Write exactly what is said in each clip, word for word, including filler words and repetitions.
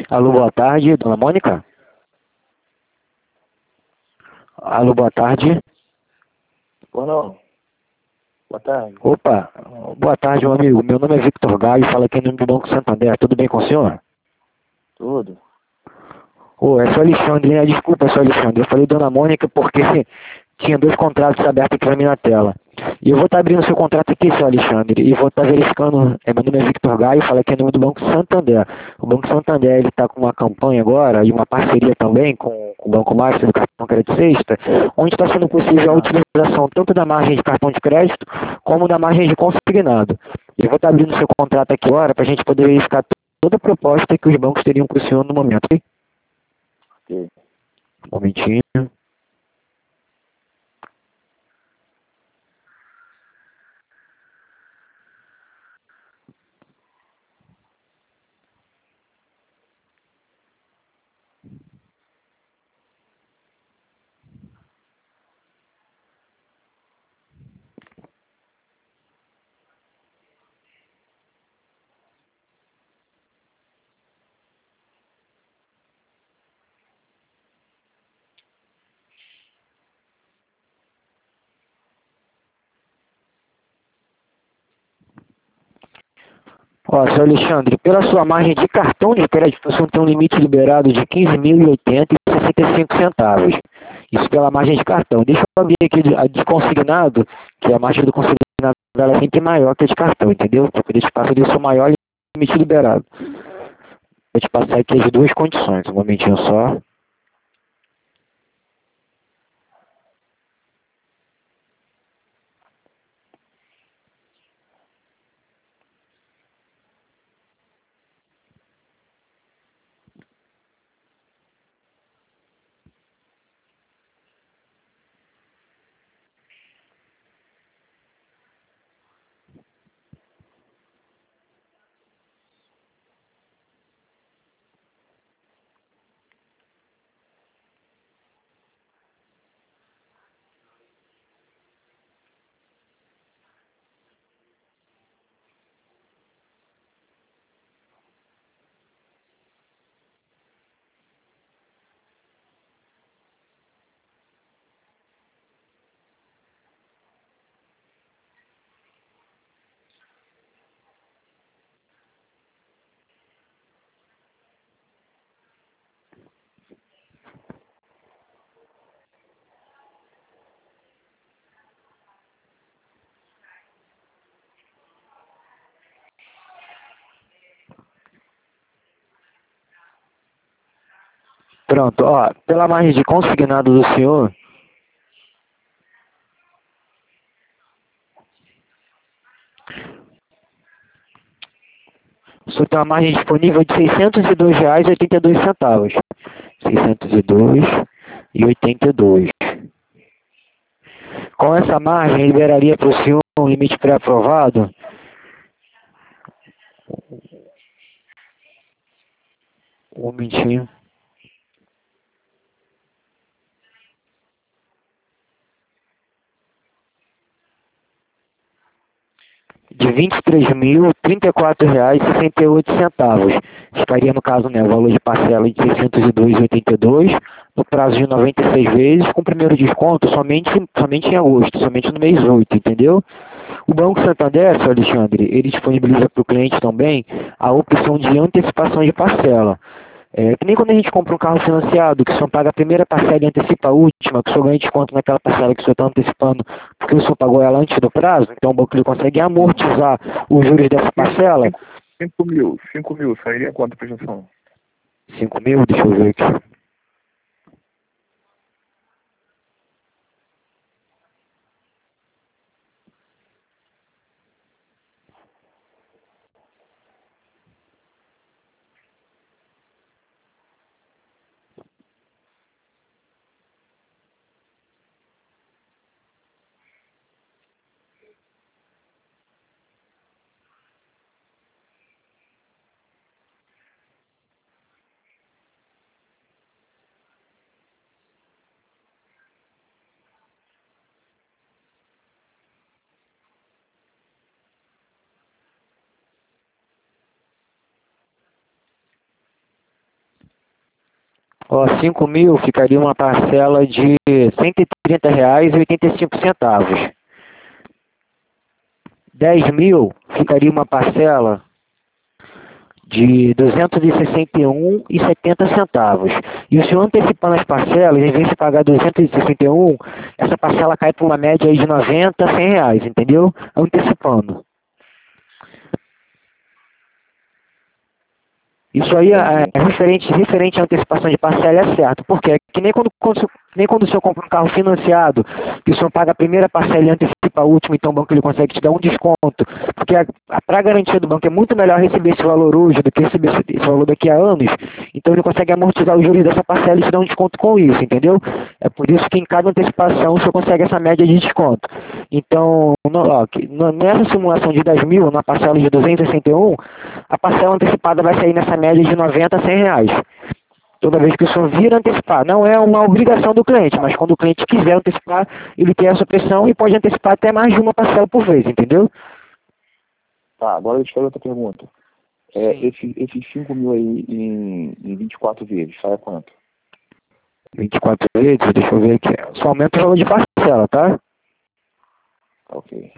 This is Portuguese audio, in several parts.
Alô, boa tarde, dona Mônica? Alô, boa tarde. Ou não? Boa tarde. Opa, boa tarde, meu amigo. Meu nome é Victor Gaio, falo aqui no Banco Santander. Tudo bem com o senhor? Tudo. Ô, é só Alexandre, né? Desculpa, é só Alexandre. Eu falei dona Mônica porque tinha dois contratos abertos aqui pra mim na tela. E eu vou estar abrindo seu contrato aqui, seu Alexandre, e vou estar verificando. É, meu nome é Victor Gaio, falo aqui no nome do Banco Santander. O Banco Santander ele está com uma campanha agora e uma parceria também com, com o Banco Master do cartão Crédito Sexta, onde está sendo possível a utilização tanto da margem de cartão de crédito como da margem de consignado. Eu vou estar abrindo seu contrato aqui agora para a gente poder verificar toda a proposta que os bancos teriam para o senhor no momento. Ok? Ok. Um momentinho. Ó, seu Alexandre, pela sua margem de cartão de crédito, você tem um limite liberado de quinze mil e oitenta e sessenta e cinco centavos. Isso pela margem de cartão. Deixa eu abrir aqui a de consignado, que a margem do consignado ela é sempre maior que a de cartão, entendeu? Para poder te passar do seu maior limite liberado. Vou te passar aqui as duas condições, um momentinho só. Pronto, ó, pela margem de consignado do senhor, o senhor tem uma margem disponível de seiscentos e dois reais e oitenta e dois centavos. seiscentos e dois reais e oitenta e dois centavos. Com essa margem, liberaria para o senhor um limite pré-aprovado um momentinho, de vinte e três mil, trinta e quatro reais e sessenta e oito centavos. Ficaria, no caso, né, o valor de parcela de seiscentos e dois reais e oitenta e dois centavos, no prazo de noventa e seis vezes, com o primeiro desconto somente, somente em agosto, somente no mês oito, entendeu? O Banco Santander, seu Alexandre, ele disponibiliza para o cliente também a opção de antecipação de parcela. É que nem quando a gente compra um carro financiado, que o senhor paga a primeira parcela e antecipa a última, que o senhor ganha desconto naquela parcela que o senhor está antecipando, porque o senhor pagou ela antes do prazo, então o banco ele consegue amortizar os juros dessa parcela. cinco mil, cinco mil, sairia quanto a prestação? cinco mil, deixa eu ver aqui. Ó, cinco mil ficaria uma parcela de cento e trinta reais e oitenta e cinco centavos. Dez mil ficaria uma parcela de duzentos e sessenta e um e setenta centavos. E o senhor antecipando as parcelas, em vez de pagar duzentos e sessenta e um, essa parcela cai para uma média aí de noventa, cem reais, entendeu? Antecipando. Isso aí é, é referente, referente à antecipação de parcela é certo, porque é que nem quando, quando, nem quando o senhor compra um carro financiado, que o senhor paga a primeira parcela e antecipa a última, então o banco ele consegue te dar um desconto, porque a, a, para a garantia do banco é muito melhor receber esse valor hoje do que receber esse, esse valor daqui a anos, então ele consegue amortizar os juros dessa parcela e te dar um desconto com isso, entendeu? É por isso que em cada antecipação o senhor consegue essa média de desconto. Então, no, ó, nessa simulação de dez mil, na parcela de duzentos e sessenta e um, a parcela antecipada vai sair nessa média de noventa a cem reais. Toda vez que o senhor vir antecipar. Não é uma obrigação do cliente, mas quando o cliente quiser antecipar, ele tem essa opção e pode antecipar até mais de uma parcela por vez, entendeu? Tá, agora eu te faço outra pergunta. É, esse, esses cinco mil aí em, em vinte e quatro vezes, sai a quanto? vinte e quatro vezes, deixa eu ver aqui. Só aumenta o valor de parcela, tá? Ok.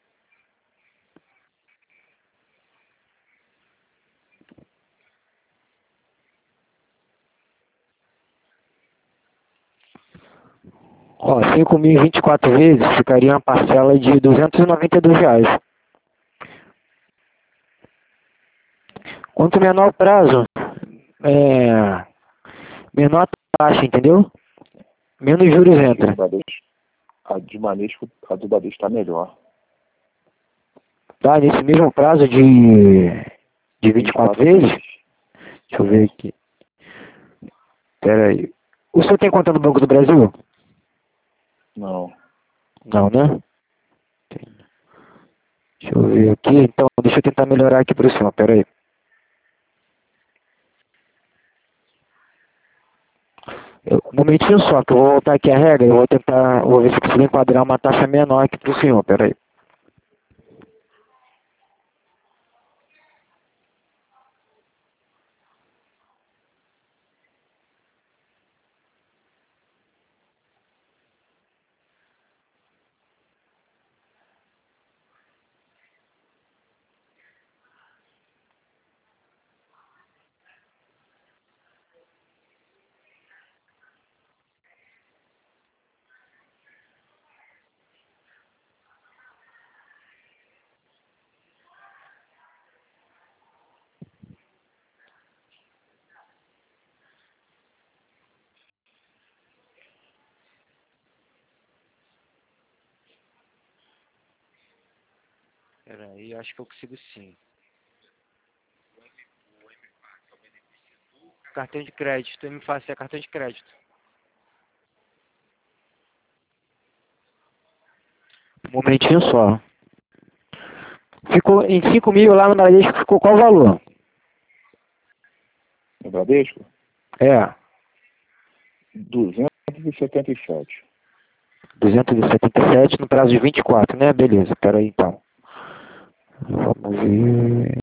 Ó, cinco mil e vinte e quatro vezes ficaria uma parcela de duzentos e noventa e dois reais. Quanto menor o prazo, é, menor a taxa, entendeu? Menos juros entra. A de Banesco, a do Banesco está melhor. Tá, nesse mesmo prazo de, de vinte e quatro vezes? Deixa eu ver aqui. Pera aí. O senhor tem conta no Banco do Brasil? Não. Não, né? Tem. Deixa eu ver aqui. Então, deixa eu tentar melhorar aqui para o senhor. Pera aí. Eu, um momentinho só, que eu vou voltar aqui a regra. Eu vou tentar, vou ver se consigo enquadrar uma taxa menor aqui para o senhor. Pera aí. Pera aí, acho que eu consigo sim. Cartão de crédito, M F A C é cartão de crédito. Um momentinho só. Ficou em cinco mil lá no Bradesco, ficou qual o valor? No Bradesco? É. duzentos e setenta e sete. duzentos e setenta e sete no prazo de vinte e quatro, né? Beleza, pera aí então. Vamos ver.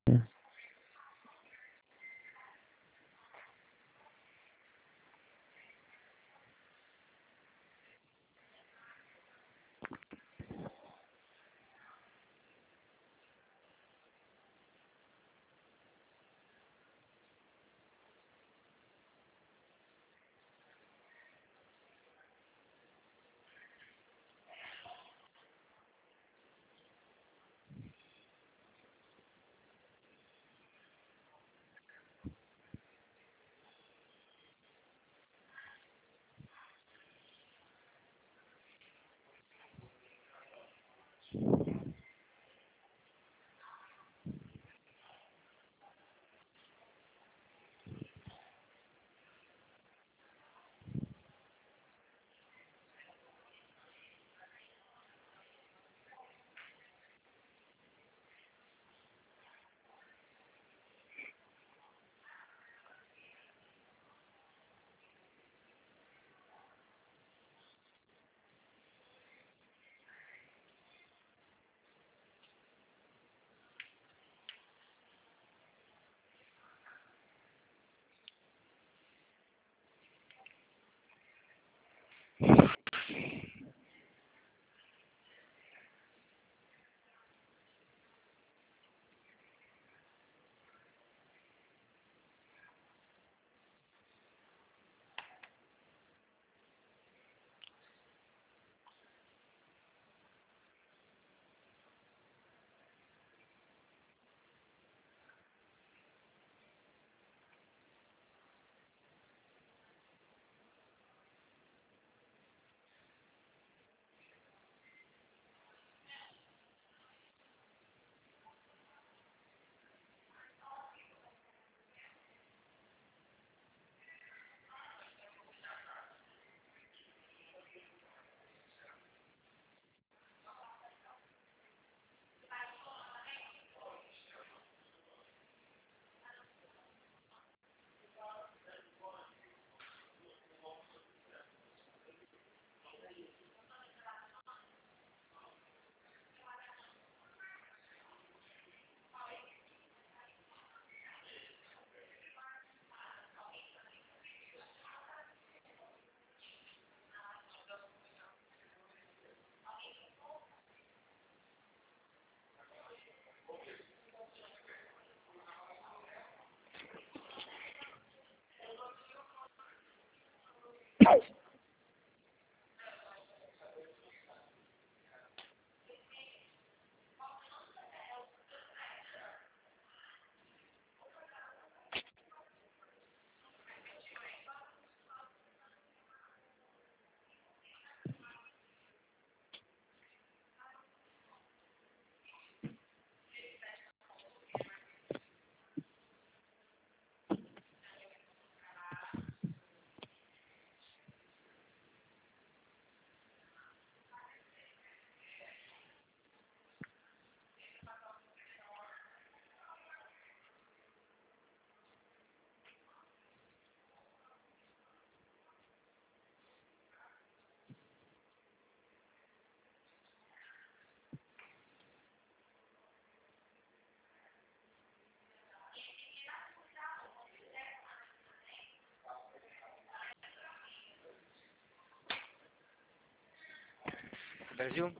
Brasil?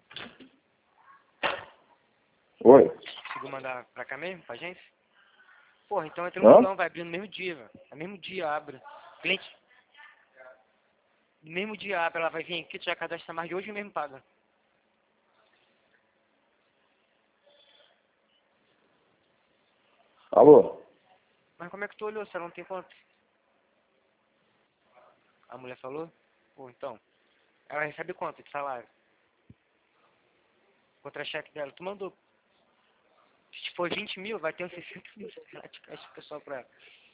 Oi? Conseguiu mandar pra cá mesmo, pra agência? Porra, então é Hã? tranquilão, vai abrir no mesmo dia, velho. No mesmo dia abre. Cliente, no mesmo dia abre, ela vai vir aqui, tu já cadastra mais de hoje mesmo paga. Alô? Mas como é que tu olhou se ela não tem conta? A mulher falou? Pô, então. Ela recebe quanto de salário? Contra-cheque dela, tu mandou. Se for vinte mil, vai ter uns sessenta mil reais de caixa pessoal pra ela.